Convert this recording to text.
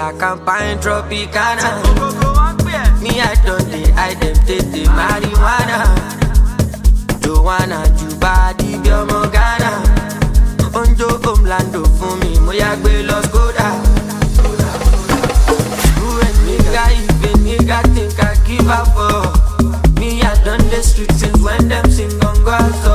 a campaign Tropicana. Me I don't dey, I dem take the marijuana. Joanna, Jubadi, Biomogana. Onjo Omlando fún mi, mo ya gbé lọ Skoda. Who and nigga, even nigga think I give up for. Me I done the street since when them sing on God.